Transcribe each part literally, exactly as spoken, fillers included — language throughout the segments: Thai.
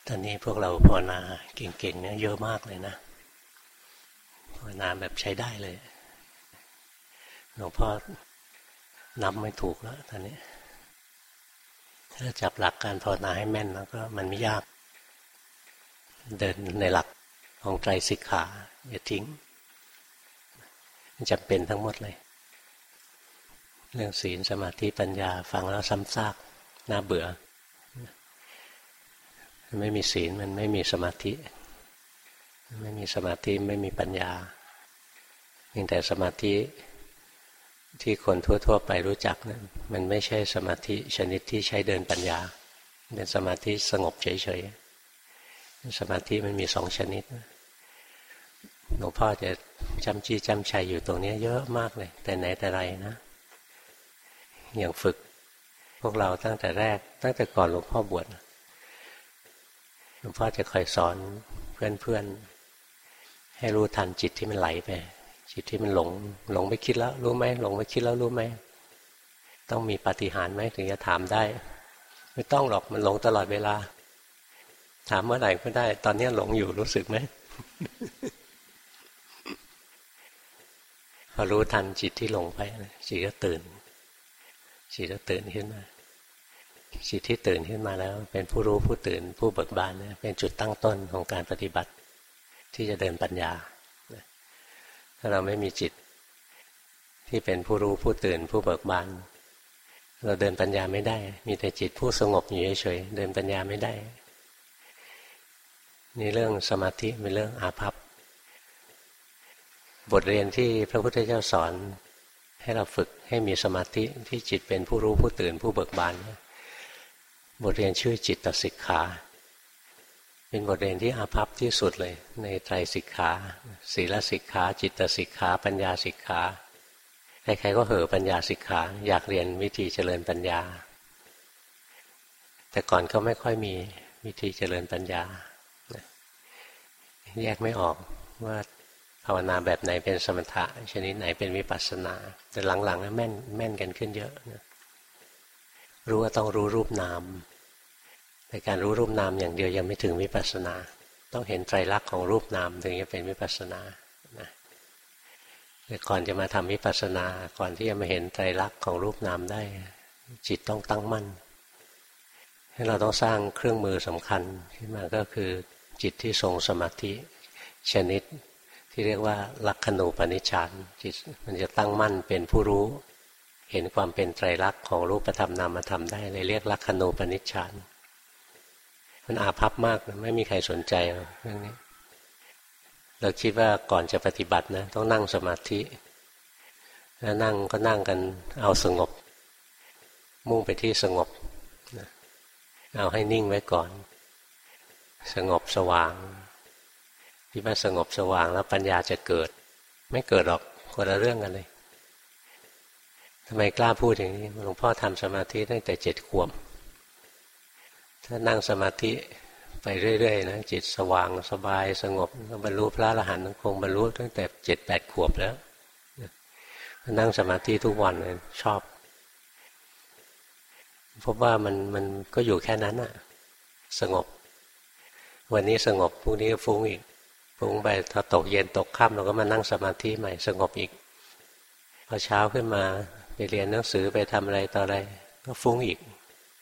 ตอนนี้พวกเราภาวนาเก่งๆเนี่ยเยอะมากเลยนะภาวนาแบบใช้ได้เลยหลวงพ่อนับไม่ถูกแล้วตอนนี้ถ้าจับหลักการภาวนาให้แม่นแล้วก็มันไม่ยากเดินในหลักของไตรสิกขาอย่าทิ้งมันจำเป็นทั้งหมดเลยเรื่องศีลสมาธิปัญญาฟังแล้วซ้ำซากน่าเบื่อไม่มีศีลมันไม่มีสมาธิไม่มีสมาธิไม่มีปัญญาเพียงแต่สมาธิที่คนทั่วๆไปรู้จักนะมันไม่ใช่สมาธิชนิดที่ใช้เดินปัญญาเป็นสมาธิสงบเฉยๆสมาธิมันมีสองชนิดหลวงพ่อจะจำจี้จำชัยอยู่ตรงนี้เยอะมากเลยแต่ไหนแต่ไรนะอย่างฝึกพวกเราตั้งแต่แรกตั้งแต่ก่อนหลวงพ่อบวชหลวงพ่อจะคอยสอนเพื่อนๆให้รู้ทันจิตที่มันไหลไปจิตที่มันหลงหลงไปคิดแล้วรู้ไหมหลงไปคิดแล้วรู้ไหมต้องมีปาฏิหาริย์ไหมถึงจะถามได้ไม่ต้องหรอกมันหลงตลอดเวลาถามเมื่อไหร่ก็ได้ตอนนี้หลงอยู่รู้สึกไหม พอรู้ทันจิตที่หลงไปจิตก็ตื่นจิตก็ตื่นขึ้นมาจิตที่ตื่นขึ้นมาแล้วเป็นผู้รู้ผู้ตื่นผู้เบิกบานนะเป็นจุดตั้งต้นของการปฏิบัติที่จะเดินปัญญาถ้าเราไม่มีจิตที่เป็นผู้รู้ผู้ตื่นผู้เบิกบานเราเดินปัญญาไม่ได้มีแต่จิตผู้สงบอยู่เฉยๆเดินปัญญาไม่ได้นี่เรื่องสมาธิเป็นเรื่องอาภัพบทเรียนที่พระพุทธเจ้าสอนให้เราฝึกให้มีสมาธิที่จิตเป็นผู้รู้ผู้ตื่นผู้เบิกบานบทเรียนชื่อจิตตสิกขาเป็นบทเรียนที่อาภัพที่สุดเลยในไตรสิกขาศีลสิกขาจิตตสิกขาปัญญาสิกขาใครๆก็เห่อปัญญาสิกขาอยากเรียนวิธีเจริญปัญญาแต่ก่อนก็ไม่ค่อยมีวิธีเจริญปัญญาแยกไม่ออกว่าภาวนาแบบไหนเป็นสมถะชนิดไหนเป็นวิปัสสนาแต่หลังๆแม่นแม่นกันขึ้นเยอะนะรู้ว่าต้องรู้รูปนามแต่การรู้รูปนามอย่างเดียวยังไม่ถึงวิปัสสนาต้องเห็นไตรลักษณ์ของรูปนามถึงจะเป็นวิปัสสนานะแต่ก่อนจะมาทำวิปัสสนาก่อนที่จะมาเห็นไตรลักษณ์ของรูปนามได้จิตต้องตั้งมั่นให้เราต้องสร้างเครื่องมือสำคัญขึ้นมาก็คือจิตที่ทรงสมาธิชนิดที่เรียกว่าลักขณูปนิชฌานจิตมันจะตั้งมั่นเป็นผู้รู้เห็นความเป็นไตรลักษณ์ของรูปธรรมนามธรรมได้เลยเรียกลักขณูปนิชฌานมันอาภัพมากไม่มีใครสนใจเรื่องนี้เราคิดว่าก่อนจะปฏิบัตินะต้องนั่งสมาธิแล้วนั่งก็นั่งกันเอาสงบมุ่งไปที่สงบเอาให้นิ่งไว้ก่อนสงบสว่างที่ว่าสงบสว่างแล้วปัญญาจะเกิดไม่เกิดหรอกคนละเรื่องกันเลยทำไมกล้าพูดอย่างนี้หลวงพ่อทำสมาธิตั้งแต่เจ็ดขวบถ้านั่งสมาธิไปเรื่อยๆนะจิตสว่างสบายสงบก็บรรลุพระอรหันต์คงบรรลุตั้งแต่เจ็ดแปดขวบแล้วนั่งสมาธิทุกวันเลยชอบพบว่ามันมันก็อยู่แค่นั้นอะสงบวันนี้สงบพรุ่งนี้ฟุ้งอีกฟุ้งไปถ้าตกเย็นตกค่ำเราก็มานั่งสมาธิใหม่สงบอีกพอเช้าขึ้นมาไปเรียนหนังสือไปทำอะไรต่ออะไรก็ฟุ้งอีก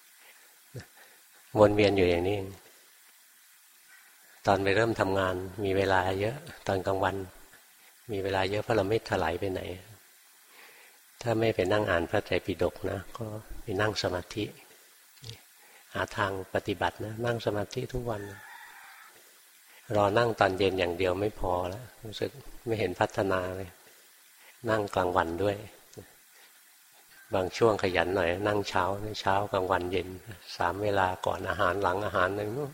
วนเวียนอยู่อย่างนี้ตอนไปเริ่มทำงานมีเวลาเยอะตอนกลางวันมีเวลาเยอะเพราะเราไม่ถลายไปไหนถ้าไม่ไปนั่งอ่านพระไตรปิฎกนะก็ไปนั่งสมาธิหาทางปฏิบัตินะนั่งสมาธิทุกวันรอนั่งตอนเย็นอย่างเดียวไม่พอแล้วรู้สึกไม่เห็นพัฒนาเลยนั่งกลางวันด้วยบางช่วงขยันหน่อยนั่งเช้าเช้ากลางวันเย็นสามเวลาก่อนอาหารหลังอาหารอะไรนู้น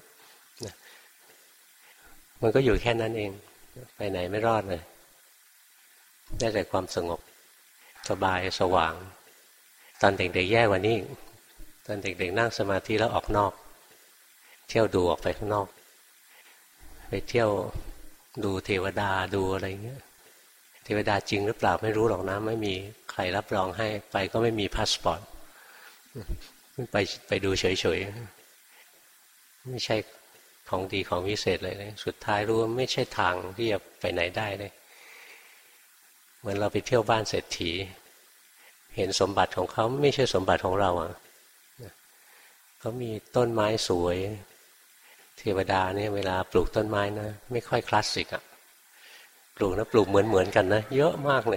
มันก็อยู่แค่นั้นเองไปไหนไม่รอดเลยได้แต่ความสงบสบายสว่างตอนเด็กๆแย่กว่านี้ตอนเด็กๆนั่งสมาธิแล้วออกนอกเที่ยวดูออกไปข้างนอกไปเที่ยวดูเทวดาดูอะไรเงี้ยเทวดาจริงหรือเปล่าไม่รู้หรอกนะไม่มีใครรับรองให้ไปก็ไม่มีพาสปอร์ตไปไปดูเฉยๆไม่ใช่ขของดีของวิเศษเลยเลยสุดท้ายรู้ว่าไม่ใช่ทางที่จะไปไหนได้เลยเหมือนเราไปเที่ยวบ้านเศรษฐีเห็นสมบัติของเขาไม่ใช่สมบัติของเราอ่ะเขามีต้นไม้สวยเทวดาเนี่ยเวลาปลูกต้นไม้นะไม่ค่อยคลาสสิกอ่ะปลูกนะปลูกเหมือนเหมือนกันนะเยอะมากเลย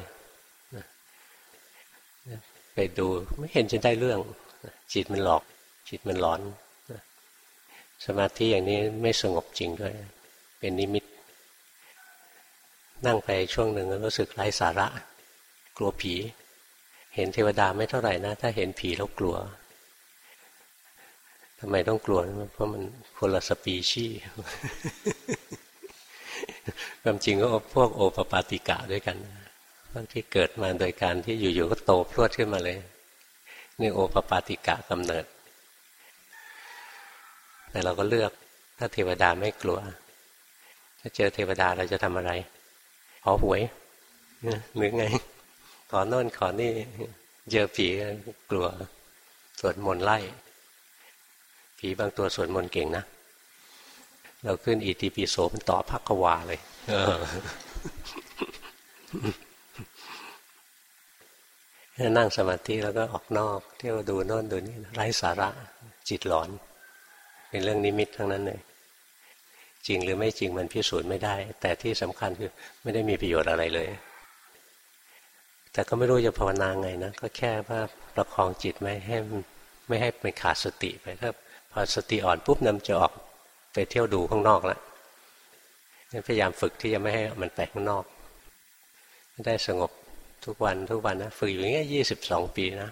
ไปดูไม่เห็นจะได้เรื่องจิตมันหลอกจิตมันหลอนสมาธิอย่างนี้ไม่สงบจริงด้วยเป็นนิมิตนั่งไปช่วงหนึ่งรู้สึกไร้สาระกลัวผีเห็นเทวดาไม่เท่าไหร่นะถ้าเห็นผีแล้วกลัวทำไมต้องกลัวเพราะมันคนละสปีชีส์ความจริงก็พวกโอปปาติกะด้วยกันพวกที่เกิดมาโดยการที่อยู่ๆก็โตพรวดขึ้นมาเลยนี่โอปปาติกะกำเนิดแต่เราก็เลือกถ้าเทวดาไม่กลัวถ้าเจอเทวดาเราจะทำอะไรขอหวยหรือไงขอโน่นขอนี่เจอผีกลัวสวดมนต์ไล่ผีบางตัวสวดมนต์เก่งนะเราขึ้นอิติปิโสมันต่อภักขวาเลยนั่งสมาธิแล้วก็ออกนอกเที่ยวดูโน่นดูนี่ไร้สาระจิตหลอนเป็นเรื่องนิมิตทั้งนั้นเลยจริงหรือไม่จริงมันพิสูจน์ไม่ได้แต่ที่สำคัญคือไม่ได้มีประโยชน์อะไรเลยแต่ก็ไม่รู้จะภาวนาไงนะก็แค่ว่าประคองจิตไม่ให้ไม่ให้มันขาดสติไปถ้าพอสติอ่อนปุ๊บนำจะออกไปเที่ยวดูข้างนอกแล้วพยายามฝึกที่จะไม่ให้มันไปข้างนอกได้สงบทุกวันทุกวันนะฝึกอยู่อย่างนี้ยี่สิบสองปีนะ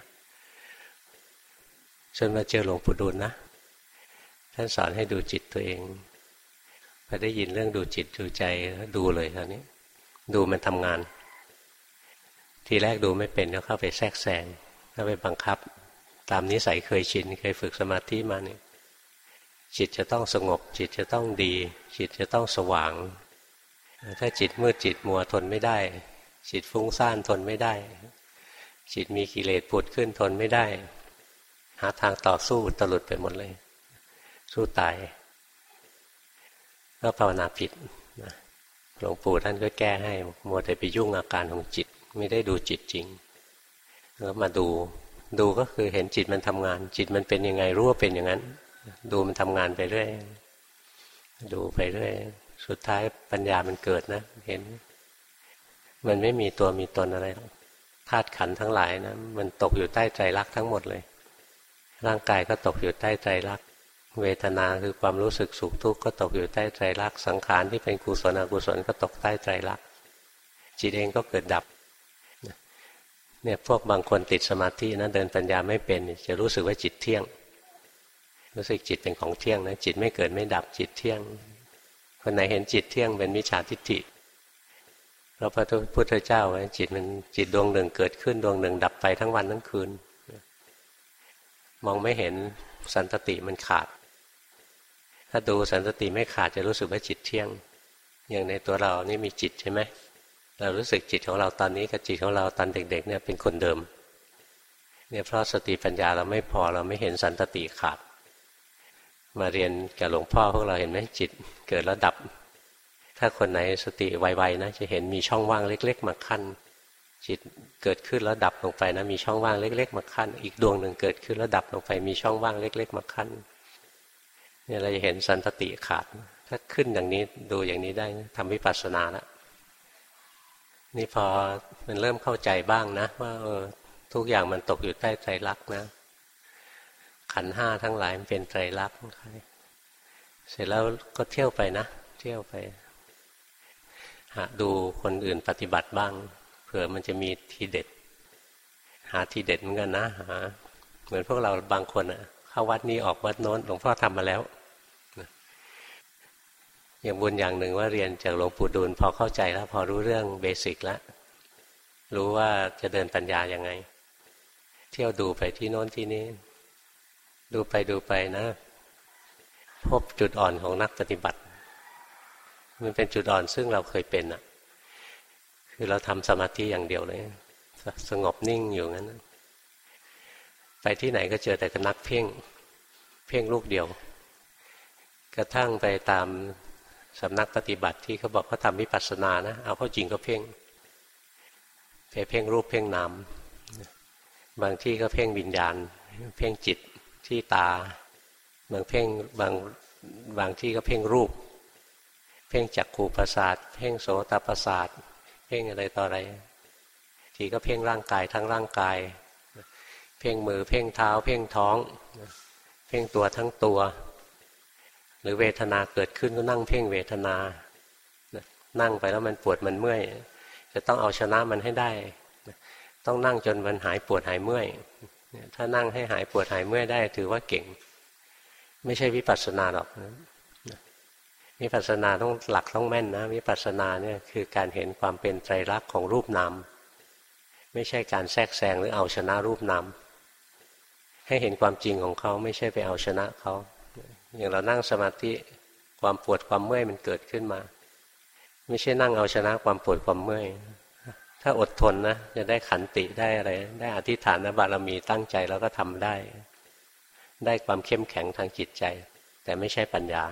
จนมาเจอหลวงปู่ดูลนะท่านสอนให้ดูจิตตัวเองพอได้ยินเรื่องดูจิตดูใจดูเลยคราวนี้ดูมันทำงานทีแรกดูไม่เป็นก็เข้าไปแทรกแซงเข้าไปบังคับตามนิสัยเคยชินเคยฝึกสมาธิมาเนี่ยจิตจะต้องสงบจิตจะต้องดีจิตจะต้องสว่างถ้าจิตมืดจิตมัวทนไม่ได้จิตฟุ้งซ่านทนไม่ได้จิตมีกิเลสผุดขึ้นทนไม่ได้หาทางต่อสู้ตลุดไปหมดเลยสู้ตายก็ภาวนาผิดหลวงปู่ท่านก็แก้ให้มัวแต่ไปยุ่งอาการของจิตไม่ได้ดูจิตจริงแล้วมาดูดูก็คือเห็นจิตมันทำงานจิตมันเป็นยังไงรู้ว่าเป็นอย่างนั้นดูมันทำงานไปเรื่อยดูไปเรื่อยสุดท้ายปัญญามันเกิดนะเห็นมันไม่มีตัวมีตนอะไรธาตุขันธ์ทั้งหลายนะมันตกอยู่ใต้ไตรลักษณ์ทั้งหมดเลยร่างกายก็ตกอยู่ใต้ไตรลักษณ์เวทนาคือความรู้สึกสุขทุกข์ก็ตกอยู่ใต้ไตรลักษณ์สังขารที่เป็นกุศลอกุศลก็ตกใต้ไตรลักษณ์จิตเองก็เกิดดับเนี่ยพวกบางคนติดสมาธินะเดินปัญญาไม่เป็นจะรู้สึกว่าจิตเที่ยงรู้สึกจิตเป็นของเที่ยงนะจิตไม่เกิดไม่ดับจิตเที่ยงคนไหนเห็นจิตเที่ยงเป็นมิจฉาทิฏฐิเพราะพระพุทธเจ้าไว้จิตมันจิตดวงหนึ่งเกิดขึ้นดวงหนึ่งดับไปทั้งวันทั้งคืนมองไม่เห็นสันตติมันขาดถ้าดูสันตติไม่ขาดจะรู้สึกว่าจิตเที่ยงอย่างในตัวเรานี่มีจิตใช่ไหมเรารู้สึกจิตของเราตอนนี้กับจิตของเราตอนเด็กๆเนี่ยเป็นคนเดิมเนี่ยเพราะสติปัญญาเราไม่พอเราไม่เห็นสันตติขาดมาเรียนกับหลวงพ่อพวกเราเห็นไหมจิตเกิดแล้วดับถ้าคนไหนสติไวๆนะจะเห็นมีช่องว่างเล็กๆมาขั้นจิตเกิดขึ้นแล้วดับลงไปนะมีช่องว่างเล็กๆมาขั้นอีกดวงหนึ่งเกิดขึ้นแล้วดับลงไปมีช่องว่างเล็กๆมาขั้นเนี่ยเราจะเห็นสันตติขาดถ้าขึ้นอย่างนี้ดูอย่างนี้ได้ทำวิปัสสนาแล้วนี่พอมันเริ่มเข้าใจบ้างนะว่าเออทุกอย่างมันตกอยู่ใต้ไตรลักษณ์นะขันธ์ห้าทั้งหลายมันเป็นไตรลักษณ์เสร็จแล้วก็เที่ยวไปนะเที่ยวไปหาดูคนอื่นปฏิบัติบ้างเผื่อมันจะมีทีเด็ดหาทีเด็ดเหมือนกันนะหาเหมือนพวกเราบางคนอะเข้าวัดนี้ออกวัดโน้นหลวงพ่อทำมาแล้วอย่างบุญอย่างหนึ่งว่าเรียนจากหลวงปู่ดูลพอเข้าใจแล้วพอรู้เรื่องเบสิกแล้วรู้ว่าจะเดินปัญญายังไงเที่ยวดูไปที่โน้นที่นี้ดูไปดูไปนะพบจุดอ่อนของนักปฏิบัติมันเป็นจุดอ่อนซึ่งเราเคยเป็นอ่ะคือเราทำสมาธิอย่างเดียวเลยสงบนิ่งอยู่งั้นไปที่ไหนก็เจอแต่นักเพ่งเพ่งลูกเดียวกระทั่งไปตามสำนักปฏิบัติที่เขาบอกเขาทำวิปัสสนานะเอาเข้าจริงก็เพ่งไปเพ่งรูปเพ่งนามบางที่ก็เพ่งวิญญาณเพ่งจิตที่ตาบางเพ่งบางบางที่ก็เพ่งรูปเพ่งจักขุประสาทเพ่งโสตประสาทเพ่งอะไรต่ออะไรทีก็เพ่งร่างกายทั้งร่างกายเพ่งมือเพ่งเท้าเพ่งท้องเพ่งตัวทั้งตัวหรือเวทนาเกิดขึ้นก็นั่งเพ่งเวทนานั่งไปแล้วมันปวดมันเมื่อยจะต้องเอาชนะมันให้ได้ต้องนั่งจนมันหายปวดหายเมื่อยถ้านั่งให้หายปวดหายเมื่อยได้ถือว่าเก่งไม่ใช่วิปัสสนาหรอกวิปัสสนาต้องหลักต้องแม่นนะวิปัสสนาเนี่ยคือการเห็นความเป็นไตรลักษณ์ของรูปนามไม่ใช่การแทรกแซงหรือเอาชนะรูปนามให้เห็นความจริงของเขาไม่ใช่ไปเอาชนะเขาอย่างเรานั่งสมาธิความปวดความเมื่อยมันเกิดขึ้นมาไม่ใช่นั่งเอาชนะความปวดความเมื่อยถ้าอดทนนะจะได้ขันติได้อะไรได้อธิษฐานบารมีตั้งใจแล้วก็ทำได้ได้ความเข้มแข็งทางจิตใจแต่ไม่ใช่ปัญญา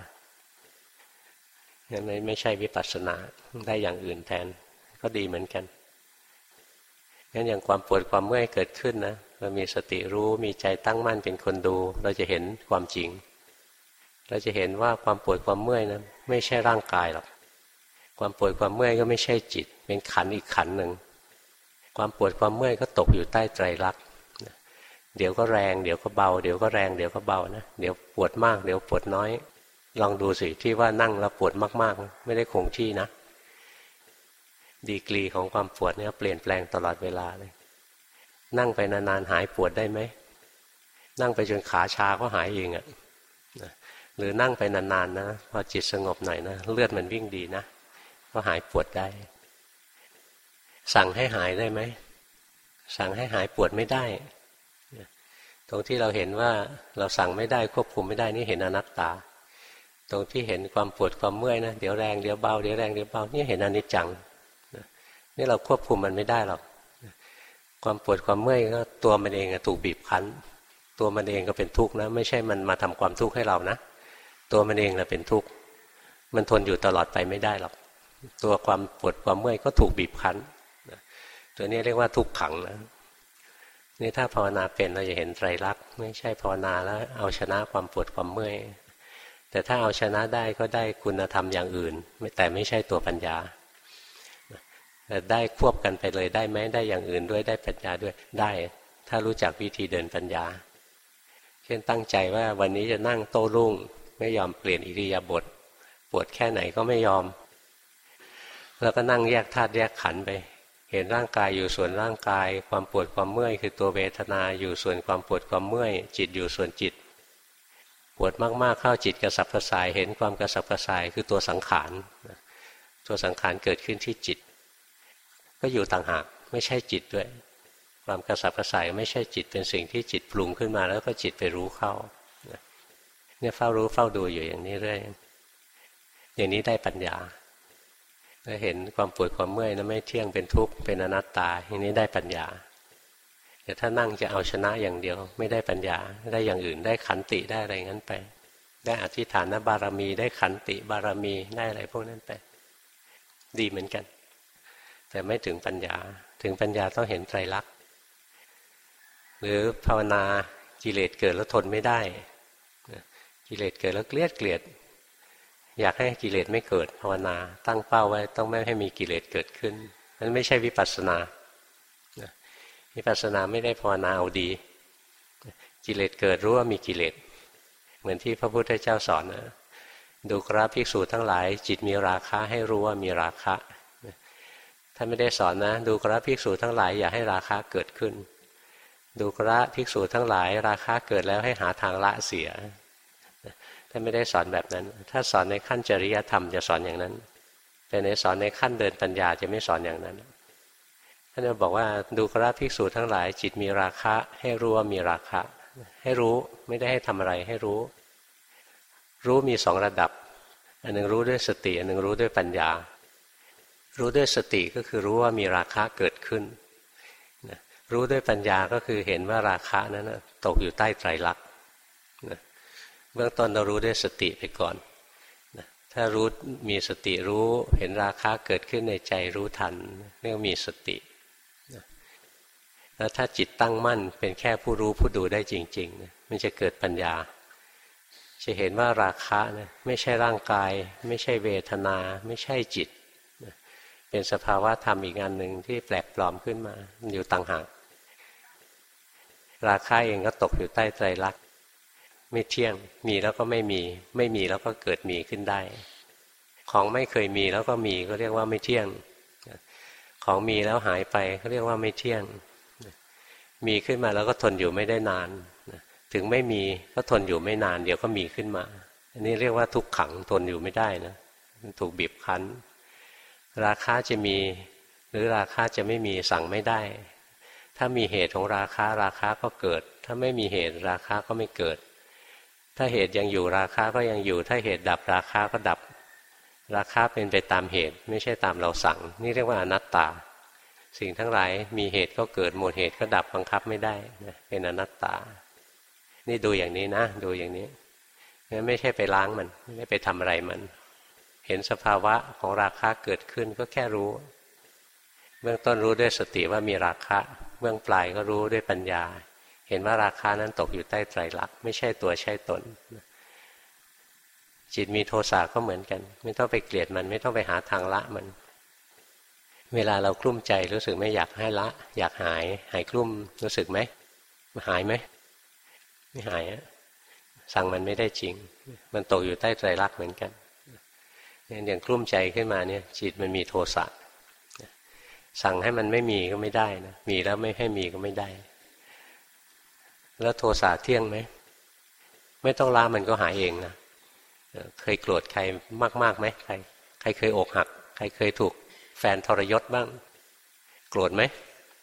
ไม่ไม่ใช่วิปัสสนาได้อย่างอื่นแทนก็ดีเหมือนกันงั้นอย่างความปวดความเมื่อยเกิดขึ้นนะเรามีสติรู้มีใจตั้งมั่นเป็นคนดูเราจะเห็นความจริงเราจะเห็นว่าความปวดความเมื่อยนั้นไม่ใช่ร่างกายหรอกความปวดความเมื่อยก็ไม่ใช่จิตเป็นขันธ์อีกขันธ์หนึ่งความปวดความเมื่อยก็ตกอยู่ใต้ไตรลักษณ์เดี๋ยวก็แรงเดี๋ยวก็เบาเดี๋ยวก็แรงเดี๋ยวก็เบานะเดี๋ยวปวดมากเดี๋ยวปวดน้อยลองดูสิที่ว่านั่งแล้วปวดมากๆไม่ได้คงที่นะดีกรีของความปวดเนี่ยเปลี่ยนแปลงตลอดเวลาเลยนั่งไปนานๆหายปวดได้ไหมนั่งไปจนขาชาก็หายเองอ่ะหรือนั่งไปนานๆนะพอจิตสงบหน่อยนะเลือดมันวิ่งดีนะก็หายปวดได้สั่งให้หายได้ไหมสั่งให้หายปวดไม่ได้ตรงที่เราเห็นว่าเราสั่งไม่ได้ควบคุมไม่ได้นี่เห็นอนัตตาตรงที่เห็นความปวดความเมื่อยนะเดี๋ยวแรงเดี๋ยวเบาเดี๋ยวแรงเดี๋ยวเบานี่เห็นอนิจจังนี่เราควบคุมมันไม่ได้หรอกความปวดความเมื่อยก็ตัวมันเองถูกบีบคั้นตัวมันเองก็เป็นทุกข์นะไม่ใช่มันมาทำความทุกข์ให้เรานะตัวมันเองแหละเป็นทุกข์มันทนอยู่ตลอดไปไม่ได้หรอกตัวความปวดความเมื่อยก็ถูกบีบคั้นตัวนี้เรียกว่าทุกขังนะนี่ถ้าภาวนาเป็นเราจะเห็นไตรลักษณ์ไม่ใช่ภาวนาแล้วเอาชนะความปวดความเมื่อยแต่ถ้าเอาชนะได้ก็ได้คุณธรรมอย่างอื่นแต่ไม่ใช่ตัวปัญญาแต่ได้ควบกันไปเลยได้ไหมได้อย่างอื่นด้วยได้ปัญญาด้วยได้ถ้ารู้จักวิธีเดินปัญญาเช่นตั้งใจว่าวันนี้จะนั่งโต้รุ่งไม่ยอมเปลี่ยนอิริยาบถปวดแค่ไหนก็ไม่ยอมแล้วก็นั่งแยกธาตุแยกขันธ์ไปเห็นร่างกายอยู่ส่วนร่างกายความปวดความเมื่อยคือตัวเวทนาอยู่ส่วนความปวดความเมื่อยจิตอยู่ส่วนจิตปวดมากๆเข้าจิตกระสับกระส่ายเห็นความกระสับกระส่ายคือตัวสังขารตัวสังขารเกิดขึ้นที่จิตก็อยู่ต่างหากไม่ใช่จิตด้วยความกระสับกระส่ายไม่ใช่จิตเป็นสิ่งที่จิตปรุงขึ้นมาแล้วก็จิตไปรู้เข้าเนี่ยเฝ้ารู้เฝ้าดูอยู่อย่างนี้เรื่อยอย่างนี้ได้ปัญญาแล้วเห็นความปวดความเมื่อยนั้นไม่เที่ยงเป็นทุกข์เป็นอนัตตาอย่างนี้ได้ปัญญาแต่ถ้านั่งจะเอาชนะอย่างเดียวไม่ได้ปัญญาได้อย่างอื่นได้ขันติได้อะไรงั้นไปได้อธิษฐานบารมีได้ขันติบารมีได้อะไรพวกนั้นไปดีเหมือนกันแต่ไม่ถึงปัญญาถึงปัญญาต้องเห็นไตรลักษณ์หรือภาวนากิเลสเกิดแล้วทนไม่ได้กิเลสเกิดแล้วเกลียดเกลียดอยากให้กิเลสไม่เกิดภาวนาตั้งเป้าไว้ต้องไม่ให้มีกิเลสเกิดขึ้นนั้นไม่ใช่วิปัสสนาวิปัสสนาไม่ได้ภาวนาเอาดีกิเลสเกิดรู้ว่ามีกิเลสเหมือนที่พระพุทธเจ้าสอนนะดูกราภิกษุทั้งหลายจิตมีราคะให้รู้ว่ามีราคะท่านไม่ได้สอนนะดูกราภิกษุทั้งหลายอย่าให้ราคะเกิดขึ้นดูกราภิกษุทั้งหลายราคะเกิดแล้วให้หาทางละเสียท่านไม่ได้สอนแบบนั้นถ้าสอนในขั้นจริยธรรมจะสอนอย่างนั้นแต่ในสอนในขั้นเดินปัญญาจะไม่สอนอย่างนั้นท่านจะบอกว่าดูกราภิกษุทั้งหลายจิตมีราคะให้รู้ว่ามีราคะให้รู้ไม่ได้ให้ทำอะไรให้รู้รู้มีสองระดับอันหนึ่งรู้ด้วยสติอันหนึ่งรู้ด้วยปัญญารู้ด้วยสติก็คือรู้ว่ามีราคะเกิดขึ้นรู้ด้วยปัญญาก็คือเห็นว่าราคะนั้นตกอยู่ใต้ไตรลักษณ์เบื้องต้นเรารู้ด้วยสติไปก่อนถ้ารู้มีสติรู้เห็นราคะเกิดขึ้นในใจรู้ทันเรียกมีสติแล้วถ้าจิตตั้งมั่นเป็นแค่ผู้รู้ผู้ดูได้จริงๆมันจะเกิดปัญญาจะเห็นว่าราคะนะไม่ใช่ร่างกายไม่ใช่เวทนาไม่ใช่จิตเป็นสภาวะธรรมอีกอันหนึ่งที่แปลกปลอมขึ้นมาอยู่ต่างหากราคะเองก็ตกอยู่ใต้ไตรลักษณ์ไม่เที่ยงมีแล้วก็ไม่มีไม่มีแล้วก็เกิดมีขึ้นได้ของไม่เคยมีแล้วก็มีก็เรียกว่าไม่เที่ยงของมีแล้วหายไปก็เรียกว่าไม่เที่ยงมีขึ้นมาแล้วก็ทนอยู่ไม่ได้นานถึงไม่มีก็ทนอยู่ไม่นานเดี๋ยวก็มีขึ้นมาอันนี้เรียกว่าทุกขังทนอยู่ไม่ได้นะมันถูกบีบคั้นราคะจะมีหรือราคะจะไม่มีสั่งไม่ได้ถ้ามีเหตุของราคะราคะก็เกิดถ้าไม่มีเหตุราคะก็ไม่เกิดถ้าเหตุยังอยู่ราคะก็ยังอยู่ถ้าเหตุดับราคะก็ดับราคะเป็นไปตามเหตุไม่ใช่ตามเราสั่งนี่เรียกว่าอนัตตาสิ่งทั้งหลายมีเหตุก็เกิดหมดเหตุก็ดับบังคับไม่ได้นะเป็นอนัตตานี่ดูอย่างนี้นะดูอย่างนี้ไม่ใช่ไปล้างมันไม่ได้ไปทำอะไรมันเห็นสภาวะของราคะเกิดขึ้นก็แค่รู้เบื้องต้นรู้ด้วยสติว่ามีราคะเบื้องปลายก็รู้ด้วยปัญญาเห็นว่าราคะนั้นตกอยู่ใต้ไตรลักษณ์ไม่ใช่ตัวใช่ตนจิตมีโทสะก็เหมือนกันไม่ต้องไปเกลียดมันไม่ต้องไปหาทางละมันเวลาเรากลุ้มใจรู้สึกไม่อยากให้ละอยากหายหายกลุ้มรู้สึกไหมหายไหมไม่หายอะสั่งมันไม่ได้จริงมันตกอยู่ใต้ไตรลักษณ์เหมือนกันอย่างกลุ้มใจขึ้นมาเนี่ยจิตมันมีโทสะสั่งให้มันไม่มีก็ไม่ได้นะมีแล้วไม่ให้มีก็ไม่ได้แล้วโทสะเที่ยงไหมไม่ต้องละมันก็หายเองนะเคยโกรธใครมากๆไหมใครใครเคยอกหักใครเคยถูกแฟนทรยศบ้างโกรธไหม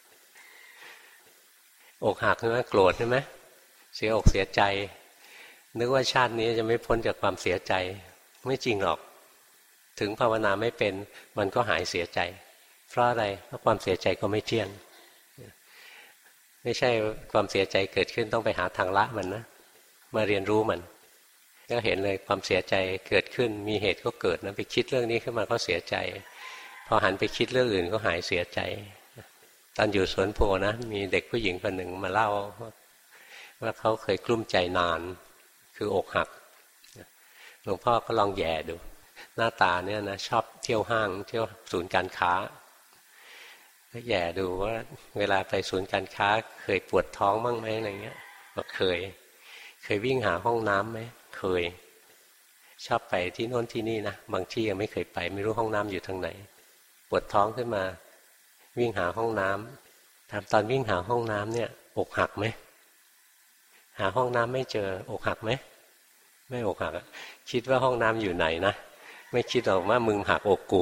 อกหักใช่ไหมโกรธใช่ไหมเสียอกเสียใจนึกว่าชาตินี้จะไม่พ้นจากความเสียใจไม่จริงหรอกถึงภาวนาไม่เป็นมันก็หายเสียใจเพราะอะไรเพราะความเสียใจก็ไม่เที่ยงไม่ใช่ความเสียใจเกิดขึ้นต้องไปหาทางละมันนะมาเรียนรู้มันก็เห็นเลยความเสียใจเกิดขึ้นมีเหตุก็เกิดนะไปคิดเรื่องนี้ขึ้นมาก็เสียใจพอหันไปคิดเรื่องอื่นก็หายเสียใจตอนอยู่สวนโพนะมีเด็กผู้หญิงคนหนึ่งมาเล่าว่าเขาเคยกลุ้มใจนานคืออกหักหลวงพ่อก็ลองแย่ดูหน้าตาเนี่ยนะชอบเที่ยวห้างเที่ยวศูนย์การค้าก็แย่ดูว่าเวลาไปศูนย์การค้าเคยปวดท้องบ้างไหมอะไรเงี้ยบอกเคยเคยวิ่งหาห้องน้ำไหมเคยชอบไปที่โน่นที่นี่นะบางที่ยังไม่เคยไปไม่รู้ห้องน้ำอยู่ทางไหนปวดท้องขึ้นมาวิ่งหาห้องน้ำถามตอนวิ่งหาห้องน้ำเนี่ยอกหักไหมหาห้องน้ำไม่เจออกหักไหมไม่อกหักคิดว่าห้องน้ำอยู่ไหนนะไม่คิดหรอกว่ามึงหักอกกู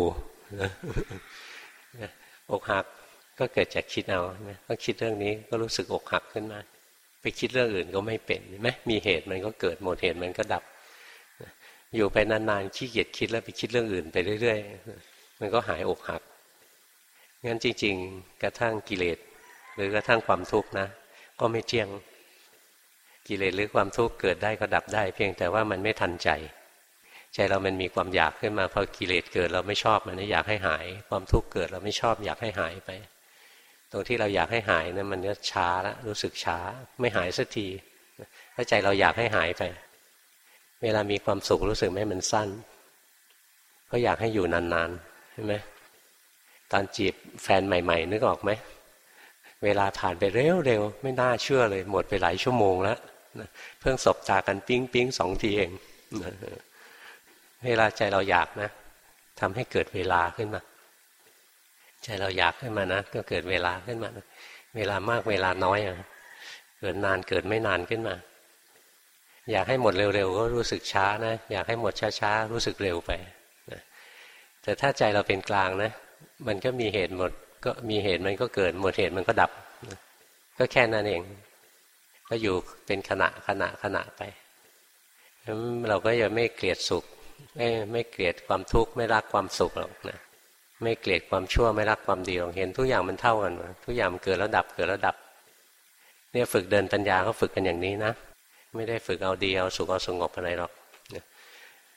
อกหักก็เกิดจากคิดเอาก็คิดเรื่องนี้ก็รู้สึกอกหักขึ้นมาไปคิดเรื่องอื่นก็ไม่เป็นใช่ไหมมีเหตุมันก็เกิดหมดเหตุมันก็ดับอยู่ไปนานๆขี้เกียจคิดแล้วไปคิดเรื่องอื่นไปเรื่อยๆมันก็หายอกหักงั้นจริงๆกระทั่งกิเลสหรือกระทั่งความทุกข์นะก็ไม่เที่ยงกิเลสหรือความทุกข์เกิดได้ก็ดับได้เพียงแต่ว่ามันไม่ทันใจใจเรามันมีความอยากขึ้นมาพอกิเลสเกิดเราไม่ชอบมันอยากให้หายความทุกข์เกิดเราไม่ชอบอยากให้หายไปตรงที่เราอยากให้หายนั้นมันก็ช้าแล้วรู้สึกช้าไม่หายสักทีถ้าใจเราอยากให้หายไปเวลามีความสุขรู้สึกไหมมันสั้นก็อยากให้อยู่นานๆใช่ไหมตอนจีบแฟนใหม่ๆนึกออกไหมเวลาผ่านไปเร็วๆไม่น่าเชื่อเลยหมดไปหลายชั่วโมงแล้วเพิ่งสบตากันปิ๊งปิ๊งสองทีเองเวลาใจเราอยากนะทำให้เกิดเวลาขึ้นมาใจเราอยากขึ้นมานะก็เกิดเวลาขึ้นมานะเวลามากเวลาน้อยอ่ะเกิดนานเกิดไม่นานขึ้นมาอยากให้หมดเร็วๆก็รู้สึกช้านะอยากให้หมดช้าๆรู้สึกเร็วไปนะแต่ถ้าใจเราเป็นกลางนะมันก็มีเหตุหมดก็มีเหตุมันก็เกิดหมดเหตุมันก็ดับนะก็แค่นั้นเองก็อยู่เป็นขณะขณะขณะไปเราก็จะไม่เกลียดสุขไม่ไม่เกลียดความทุกข์ไม่รักความสุขหรอกนะไม่เกลียดความชั่วไม่รักความดีหรอกเห็นทุกอย่างมันเท่ากันทุกอย่างมันเกิดแล้วดับเกิดแล้วดับเนี่ยฝึกเดินปัญญาก็ฝึกกันอย่างนี้นะไม่ได้ฝึกเอาดีเอาสุขเอาสงบอะไรหรอก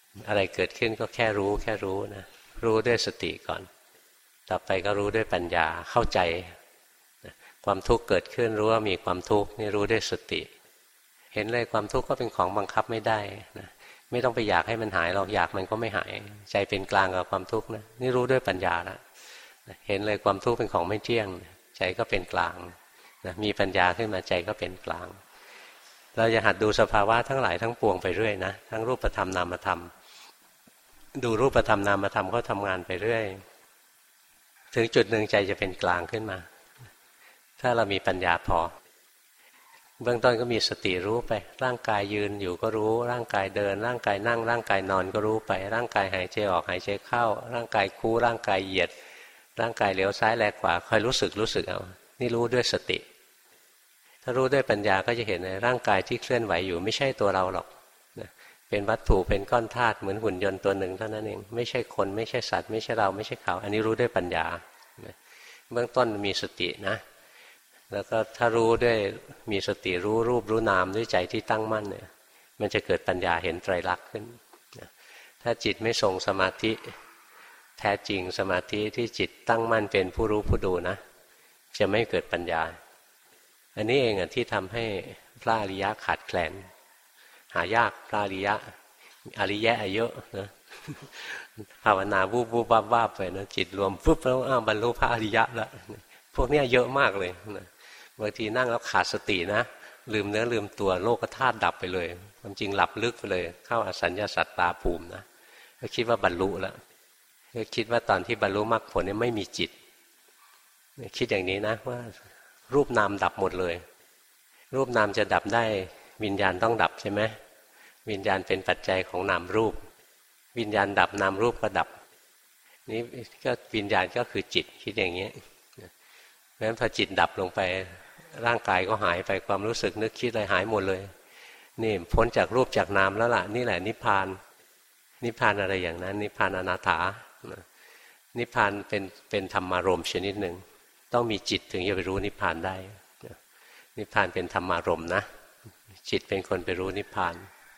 อะไรเกิดขึ้นก็แค่รู้แค่รู้นะรู้ด้วยสติก่อนต่อไปก็รู้ด้วยปัญญาเข้าใจความทุกข์เกิดขึ้นรู้ว่ามีความทุกข์นี่รู้ด้วยสติเห็นเลยความทุกข์ก็เป็นของบังคับไม่ได้นะไม่ต้องไปอยากให้มันหายหรอกอยากมันก็ไม่หายใจเป็นกลางกับความทุกข์นะนี่รู้ด้วยปัญญาแล้วเห็นเลยความทุกข์เป็นของไม่เที่ยงใจก็เป็นกลางนะมีปัญญาขึ้นมาใจก็เป็นกลางเราจะหัดดูสภาวะทั้งหลายทั้งปวงไปเรื่อยนะทั้งรูปธรรมนามธรรมดูรูปธรรมนามธรรมเขาทำงานไปเรื่อยถึงจุดหนึ่งใจจะเป็นกลางขึ้นมาถ้าเรามีปัญญาพอเบื้องต้นก็มีสติรู้ไปร่างกายยืนอยู่ก็รู้ร่างกายเดินร่างกายนั่งร่างกายนอนก็รู้ไปร่างกายหายใจออกหายใจเข้าร่างกายคู่ร่างกายเหยียดร่างกายเหลียวซ้ายแลขวาคอยรู้สึกรู้สึกเอานี่รู้ด้วยสติถ้ารู้ด้วยปัญญาก็จะเห็นในร่างกายที่เคลื่อนไหวอยู่ไม่ใช่ตัวเราหรอกเป็นวัตถุเป็นก้อนธาตุเหมือนหุ่นยนต์ตัวหนึ่งเท่านั้นเองไม่ใช่คนไม่ใช่สัตว์ไม่ใช่เราไม่ใช่เขาอันนี้รู้ด้วยปัญญาเบื้องต้นมีสตินะแล้วก็ถ้ารู้ด้วยมีสติรู้รูปรู้นามด้วยใจที่ตั้งมั่นเนี่ยมันจะเกิดปัญญาเห็นไตรลักษณ์ขึ้นถ้าจิตไม่ทรงสมาธิแท้จริงสมาธิที่จิตตั้งมั่นเป็นผู้รู้ผู้ดูนะจะไม่เกิดปัญญาอันนี้เองอ่ะที่ทำให้พระอริยะขาดแคลนหายากพระอริยะอริยะเยอะนะภาวนาวูบวูบวับวับไปนะจิตรวมปุ๊บแล้วอ้าวบรรลุพระอริยะแล้วพวกนี้เยอะมากเลยนะบางทีนั่งแล้วขาดสตินะลืมเนื้อลืมตัวโลกธาตุดับไปเลยความจริงหลับลึกไปเลยเข้าอสัญญาสัตตาภูมินะก็คิดว่าบรรลุแล้วก็คิดว่าตอนที่บรรลุมรรคผลเนี่ยไม่มีจิตคิดอย่างนี้นะว่ารูปนามดับหมดเลยรูปนามจะดับได้วิญญาณต้องดับใช่ไหมวิญญาณเป็นปัจจัยของนามรูปวิญญาณดับนามรูปก็ดับนี่ก็วิญญาณก็คือจิตคิดอย่างนี้เพราะฉะนั้นพอจิตดับลงไปร่างกายก็หายไปความรู้สึกนึกคิดอะไรหายหมดเลยนี่พ้นจากรูปจากนามแล้วล่ะนี่แหละนิพพานนิพพานอะไรอย่างนั้นนิพพานอนาถานิพพานเป็นเป็นธรรมารมณ์ชนิดหนึ่งต้องมีจิตถึงจะไปรู้นิพพานได้นิพพานเป็นธรรมารมณ์นะจิตเป็นคนไปรู้นิพพาน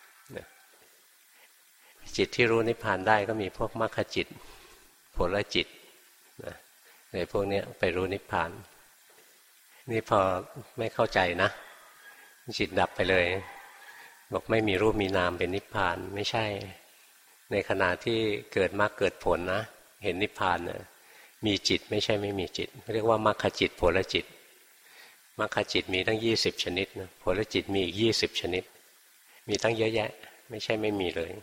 จิตที่รู้นิพพานได้ก็มีพวกมรรคจิตผลจิตนะในพวกนี้ไปรู้นิพพานนี่พอไม่เข้าใจนะจิตดับไปเลยบอกไม่มีรูปมีนามเป็นนิพพานไม่ใช่ในขณะที่เกิดมรรคเกิดผลนะเห็นนิพพานนะมีจิตไม่ใช่ไม่มีจิตเรียกว่ามรรคจิตผลจิตมรรคจิตมีตั้งยี่สิบชนิดนะผลจิตมีอีกยี่สิบชนิดมีตั้งเยอะแยะไม่ใช่ไม่มีเลย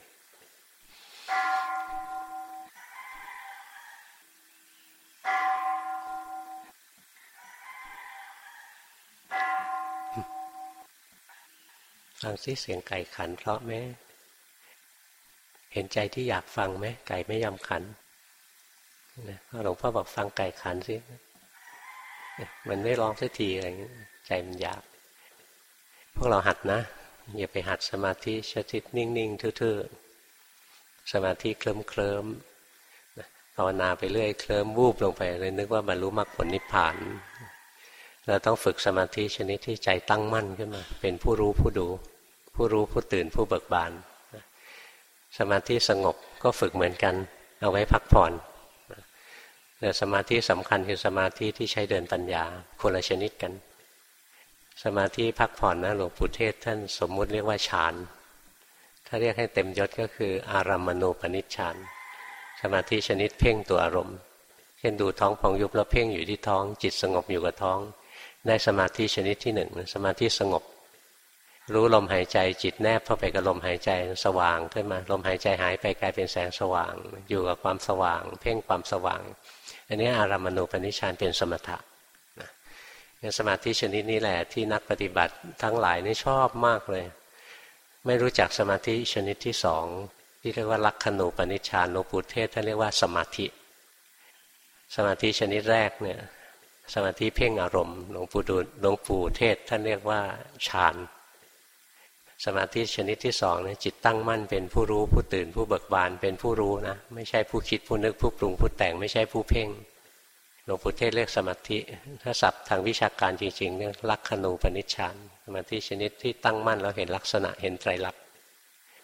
ฟังซิเสียงไก่ขันเพราะไหมเห็นใจที่อยากฟังไหมไก่ไม่ยอมขันหลวงพ่อบอกฟังไก่ขันสิมันไม่ร้องสักทีอะไรเงี้ยใจมันอยากพวกเราหัดนะอย่าไปหัดสมาธิชตินิ่งๆทื่อๆสมาธิเคลิ้มๆภาวนาไปเรื่อยเคลิ้มวูบลงไปเลยนึกว่าบรรลุมรรคผลนิพพานเราต้องฝึกสมาธิชนิดที่ใจตั้งมั่นขึ้นมาเป็นผู้รู้ผู้ดูผู้รู้ผู้ตื่นผู้เบิกบานสมาธิสงบก็ฝึกเหมือนกันเอาไว้พักผ่อนแต่สมาธิสำคัญคือสมาธิที่ใช้เดินปัญญาคนละชนิดกันสมาธิพักผ่อนนะหลวงปู่เทศท่านสมมุติเรียกว่าฌานถ้าเรียกให้เต็มยศก็คืออารัมมณูปนิชฌานสมาธิชนิดเพ่งตัวอารมณ์เช่นดูท้องพองยุบแล้วเพ่งอยู่ที่ท้องจิตสงบอยู่กับท้องได้สมาธิชนิดที่หนึ่งสมาธิสงบรู้ลมหายใจจิตแนบเข้าไปกับลมหายใจสว่างขึ้นมาลมหายใจหายไปกลายเป็นแสงสว่างอยู่กับความสว่างเพ่งความสว่างอันนี้อารัมมณูปนิชฌานเป็นสมถะนะสมาธิชนิดนี้แหละที่นักปฏิบัติทั้งหลายนี่ชอบมากเลยไม่รู้จักสมาธิชนิดที่สองที่เรียกว่าลักขณูปนิชฌานหลวงปู่เทศท่านเรียกว่าสมาธิสมาธิชนิดแรกเนี่ยสมาธิเพ่งอารมณ์หลวงปู่ดูลหลวงปู่เทศท่านเรียกว่าฌานสมาธิชนิดที่สองเนี่ยจิตตั้งมั่นเป็นผู้รู้ผู้ตื่นผู้เบิกบานเป็นผู้รู้นะไม่ใช่ผู้คิดผู้นึกผู้ปรุงผู้แต่งไม่ใช่ผู้เพ่งหลวงปู่เทศเรียกสมาธิถ้าศัพท์ทางวิชาการจริงๆเรียกลักขณูปนิชฌานสมาธิชนิดที่ตั้งมั่นแล้วเห็นลักษณะเห็นไตรลักษณ์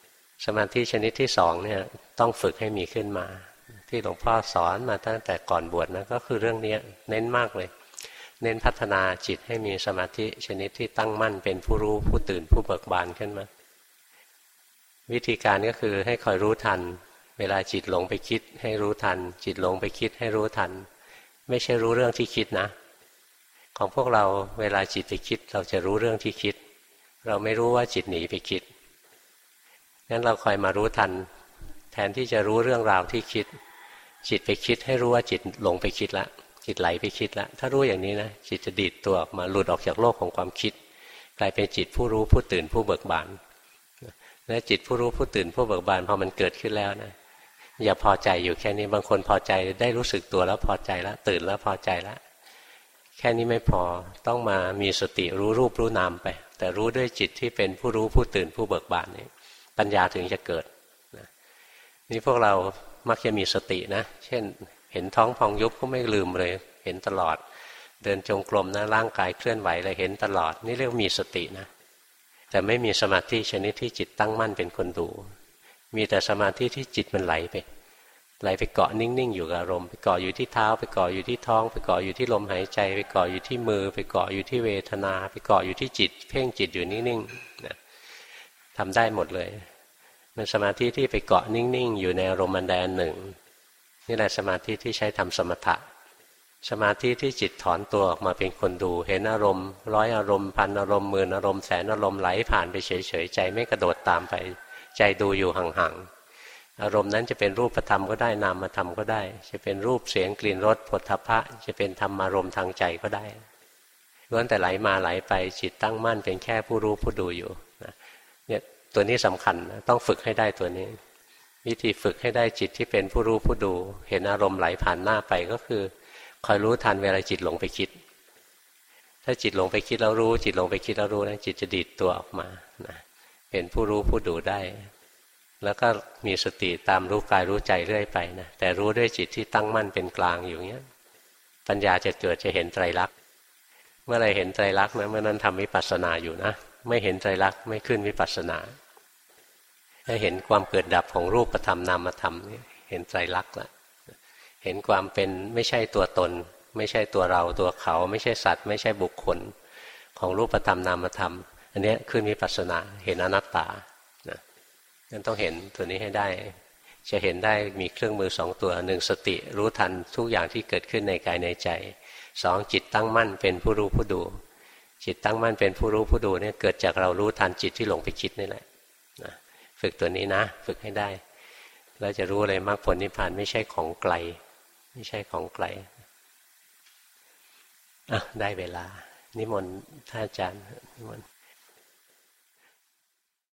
สมาธิชนิดที่สองเนี่ยต้องฝึกให้มีขึ้นมาที่หลวงพ่อสอนมาตั้งแต่ก่อนบวชนะก็คือเรื่องนี้เน้นมากเลยเน้นพัฒนาจิตให้มีสมาธิชนิดที่ตั้งมั่นเป็นผู้รู้ผู้ตื่นผู้เบิกบานขึ้นมาวิธีการก็คือให้คอยรู้ทันเวลาจิตหลงไปคิดให้รู้ทันจิตหลงไปคิดให้รู้ทันไม่ใช่รู้เรื่องที่คิดนะของพวกเราเวลาจิตไปคิดเราจะรู้เรื่องที่คิดเราไม่รู้ว่าจิตหนีไปคิดงั้นเราคอยมารู้ทันแทนที่จะรู้เรื่องราวที่คิดจิตไปคิดให้รู้ว่าจิตหลงไปคิดแล้วจิตไหลไปคิดแล้วถ้ารู้อย่างนี้นะจิตจะดีดตัวออกมาหลุดออกจากโลกของความคิดกลายเป็นจิตผู้รู้ผู้ตื่นผู้เบิกบานและจิตผู้รู้ผู้ตื่นผู้เบิกบานพอมันเกิดขึ้นแล้วนะอย่าพอใจอยู่แค่นี้บางคนพอใจได้รู้สึกตัวแล้วพอใจแล้วตื่นแล้วพอใจแล้วแค่นี้ไม่พอต้องมามีสติรู้รูปรู้นามไปแต่รู้ด้วยจิตที่เป็นผู้รู้ผู้ตื่นผู้เบิกบานนี่ปัญญาถึงจะเกิดนี่พวกเรามักจะมีสตินะเช่นเห็นท้องพองยุบก็ไม่ลืมเลยเห็นตลอดเดินจงกรมนะร่างกายเคลื่อนไหวเลยเห็นตลอดนี่เรียกมีสตินะแต่ไม่มีสมาธิชนิดที่จิตตั้งมั่นเป็นคนดูมีแต่สมาธิที่จิตมันไหลไปไหลไปเกาะนิ่งๆอยู่กับอารมณ์ไปเกาะอยู่ที่เท้าไปเกาะอยู่ที่ท้องไปเกาะอยู่ที่ลมหายใจไปเกาะอยู่ที่มือไปเกาะอยู่ที่เวทนาไปเกาะอยู่ที่จิตเพ่งจิตอยู่นิ่งๆนะทำได้หมดเลยมันสมาธิที่ไปเกาะนิ่งๆอยู่ในอารมณ์อันใดอันหนึ่งนี่แหละสมาธิที่ใช้ทำสมถะสมาธิที่จิตถอนตัวออกมาเป็นคนดูเห็นอารมณ์ร้อยอารมณ์พันอารมณ์หมื่นอารมณ์แสนอารมณ์ไหลผ่านไปเฉยๆใจไม่กระโดดตามไปใจดูอยู่ห่างๆอารมณ์นั้นจะเป็นรูปธรรมก็ได้นามธรรมก็ได้จะเป็นรูปเสียงกลิ่นรสผลทพะจะเป็นธรรมารมณ์ทางใจก็ได้ล้วนแต่ไหลมาไหลไปจิตตั้งมั่นเป็นแค่ผู้รู้ผู้ดูอยู่เนี่ยตัวนี้สำคัญนะต้องฝึกให้ได้ตัวนี้วิธีฝึกให้ได้จิตที่เป็นผู้รู้ผู้ดูเห็นอารมณ์ไหลผ่านหน้าไปก็คือคอยรู้ทันเวลาจิตหลงไปคิดถ้าจิตหลงไปคิดแล้วรู้จิตหลงไปคิดแล้วรู้นะจิตจะดีดตัวออกมานะเป็นผู้รู้ผู้ดูได้แล้วก็มีสติตามรู้กายรู้ใจเรื่อยไปนะแต่รู้ด้วยจิตที่ตั้งมั่นเป็นกลางอยู่เงี้ยปัญญาจะเกิดจะเห็นไตรลักษณ์เมื่อไรเห็นไตรลักษณ์นะเมื่อนั้นทำวิปัสสนาอยู่นะไม่เห็นไตรลักษณ์ไม่ขึ้นวิปัสสนาถ้าเห็นความเกิดดับของรูปธรรมนามธรรมเห็นไตรลักษณ์ละเห็นความเป็นไม่ใช่ตัวตนไม่ใช่ตัวเราตัวเขาไม่ใช่สัตว์ไม่ใช่บุคคลของรูปธรรมนามธรรมอันนี้ขึ้นวิปัสสนาเห็นอนัตตานะงั้นต้องเห็นตัวนี้ให้ได้จะเห็นได้มีเครื่องมือสองตัวหนึ่งสติรู้ทันทุกอย่างที่เกิดขึ้นในกายในใจสองจิตตั้งมั่นเป็นผู้รู้ผู้ดูจิตตั้งมั่นเป็นผู้รู้ผู้ดูเนี่ยเกิดจากเรารู้ทันจิตที่หลงไปคิดนี่แหละนะฝึกตัวนี้นะฝึกให้ได้แล้วจะรู้เลยมรรคผลนิพพานไม่ใช่ของไกลไม่ใช่ของไกลอ่ะได้เวลานิมนต์ท่านอาจารย์นิมนต์